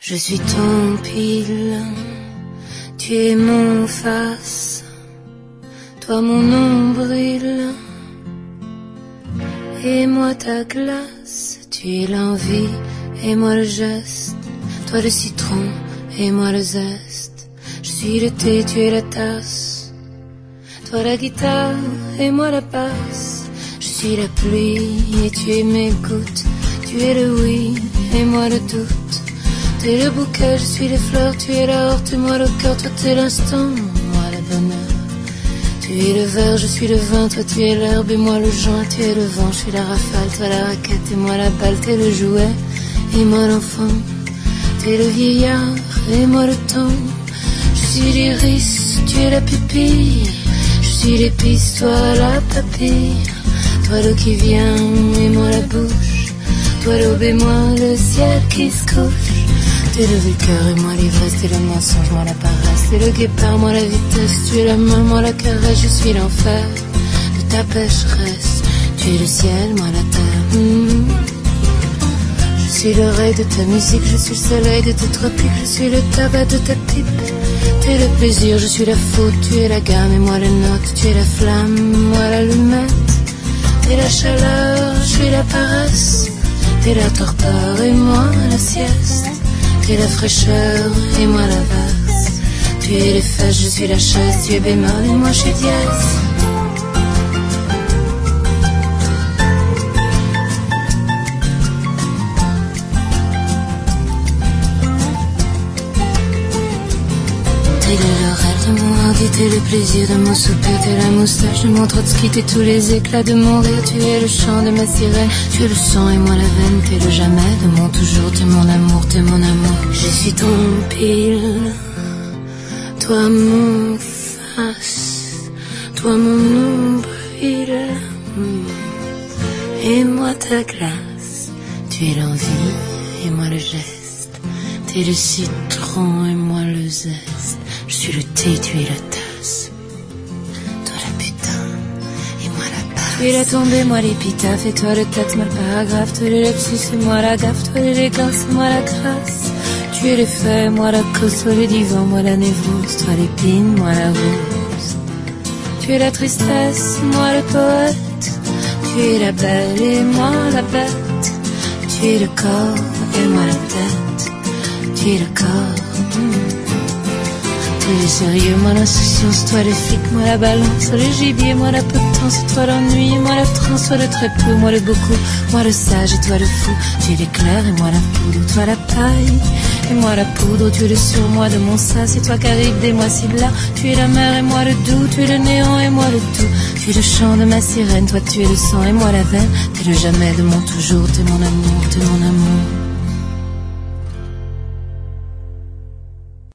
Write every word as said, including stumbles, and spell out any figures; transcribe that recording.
Je suis ton pile, tu es mon face, toi mon nombril, et moi ta glace. Tu es l'envie, et moi le geste, toi le citron, et moi le zeste. Je suis le thé, tu es la tasse, toi la guitare, et moi la basse. Je suis la pluie, et tu es mes gouttes, tu es le oui, et moi le doute. Tu es le bouquet, je suis les fleurs, tu es la horte, et moi le cœur, toi t'es l'instant, moi le bonheur. Tu es le verre, je suis le vin, toi tu es l'herbe, et moi le joint, tu es le vent. Je suis la rafale, toi la raquette, et moi la balle, t'es le jouet, et moi l'enfant. Tu es le vieillard, et moi le temps. Je suis l'iris, tu es la pupille, je suis l'épice, toi la papille. Toi l'eau qui vient, et moi la bouche, toi l'aube et moi le ciel qui se couche. T'es le vulgaire et moi l'ivresse, t'es le mensonge, moi la paresse. T'es le guépard, moi la vitesse, tu es la main, moi la caresse. Je suis l'enfer de ta pécheresse, tu es le ciel, moi la terre. mmh. Je suis l'oreille de ta musique, je suis le soleil de tes tropiques. Je suis le tabac de ta pipe, t'es le plaisir, je suis la faute, tu es la gamme et moi les notes. Tu es la flamme, moi l'allumette, t'es la chaleur, je suis la paresse. T'es la torpeur et moi la sieste. Tu es la fraîcheur et moi la basse. Tu es les fesses, je suis la chaise. Tu es bémol et moi je suis dièse. T'es le laurel de mon hardi, t'es le plaisir de mon soupir. T'es la moustache de mon Trotsky, t'es tous les éclats de mon rire. Tu es le chant de ma sirène, tu es le sang et moi la veine. T'es le jamais de mon toujours, t'es mon amour, t'es mon amour. Je suis ton pile, toi mon face, toi mon nombril, et moi ta glace. Tu es l'envie et moi le geste, t'es le citron et moi le zeste. Je suis le thé, tu es la tasse, toi la putain et moi la passe. Tu es la tombée, moi l'épitaphe, et toi le texte, moi le paragraphe. Toi le lapsus et moi la gaffe, toi l'élégance et moi la grâce. Tu es les faits, moi la cause, toi le divan, moi la névrose. Toi l'épine, moi la rose. Tu es la tristesse, moi le poète. Tu es la belle et moi la bête. Tu es le corps et moi la tête. Tu es le corps. mmh. Tu es le sérieux, moi l'insouciance, toi le flic, moi la balance, toi le gibier, moi la potence, toi l'ennui, moi la transe, toi le très peu, moi le beaucoup, moi le sage et toi le fou. Tu es l'éclair et moi la poudre, toi la paille et moi la poudre. Tu es le surmoi de mon sas, c'est toi Caribe des mois là. Tu es la mer et moi le doux, tu es le néant et moi le tout. Tu es le chant de ma sirène, toi tu es le sang et moi la veine. T'es le jamais de mon toujours, t'es mon amour, t'es mon